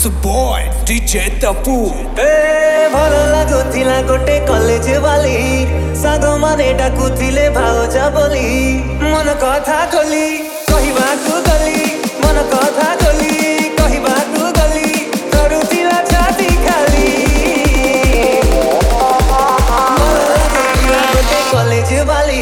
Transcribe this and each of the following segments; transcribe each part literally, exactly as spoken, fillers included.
It's a boy, D J Tapu. ए भल लागुथिला गोटे college वाली साग माने डाकुथिले भाउजा बोली मन कथा खोली कहिबाकु गली मन कथा खोली कहिबाकु गली करुथिला छाती खाली भल लागुथिला गोटे कॉलेज वाली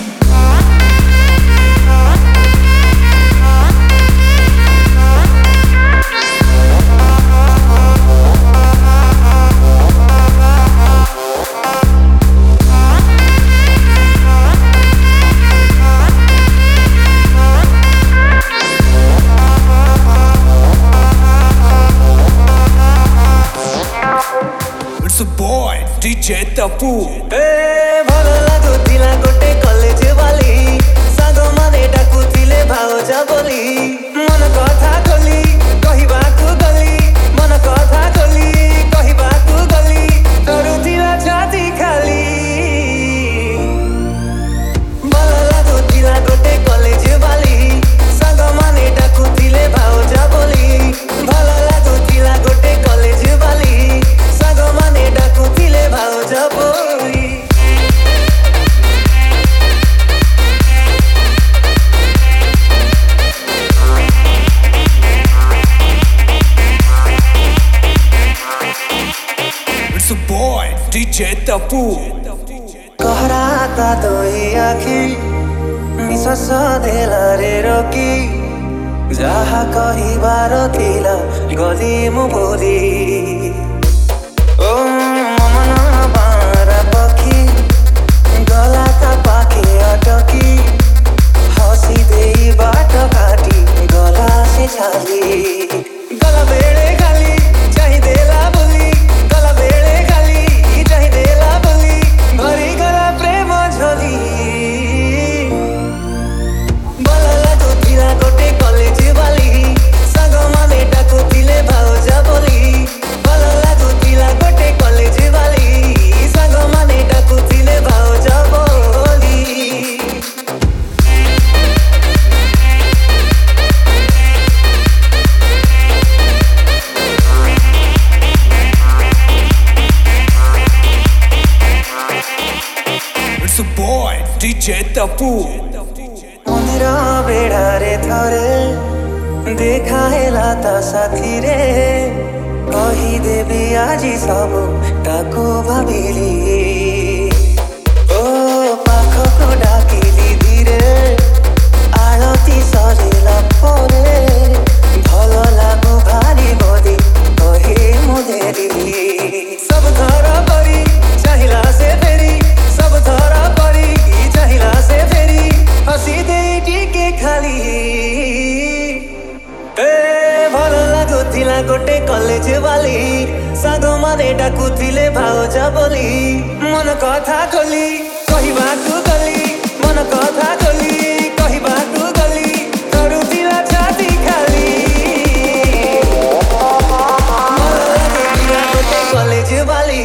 It's a boy, D J Tapu. ए भल लागुथिला गोटे कॉलेज वाली साग माने डाकुथिले भाउजा बोली मन कथा खोली कहिबाकु गली मन कथा खोली कहिबाकु गली करुथिला छाती खाली भल लागुथिला गोटे कॉलेज वाली साग माने डाकुथिले भाउजा बोली भल लागुथिला गोटे कॉलेज वाली साग माने डाकुथिले भाउजा बोली It's a boy, D J Tapu. कहराता दोई आखी निश्वास देला रे रोकी जहा कहिबार थिला गली मु बोली ओ मन बारा पखी गला ता पाखे अटकी हसी देई बाट काटी गला से छाली गला बेड़े खाली चाहि देला बोली गला बेड़े खाली चाहि देला बोली भरी गला प्रेम झोली भल लागुथिला गोटे कॉलेज वाली साग माने डाकुथिले भाउजा बोली भल लागुथिला गोटे कॉलेज वाली साग माने डाकुथिले भाउजा बोली It's a boy, D J Tapu. मंदिर बेड़ारे थरे देखा हेला ता साथी रे कही देबी आजी सब ताको भाबिली ओ पाखको डाकिली धीरे आरती सरिला परे भल लागु भारी बदी कहे मुदेरी सब घर परी चाहिला से फेरी सब घर परी चाहिला से फेरी हसी दे टिके खाली ए भल लागुथिला गोटे कॉलेज वाली साग माने डाकुथिले भाउजा बोली मन कथा खोली कहिबाकु गली मन कथा खोली कहिबाकु गली करुथिला छाती खाली भल लागुथिला गोटे कॉलेज वाली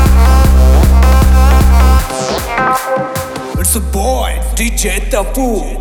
It's a boy, D J Tapu.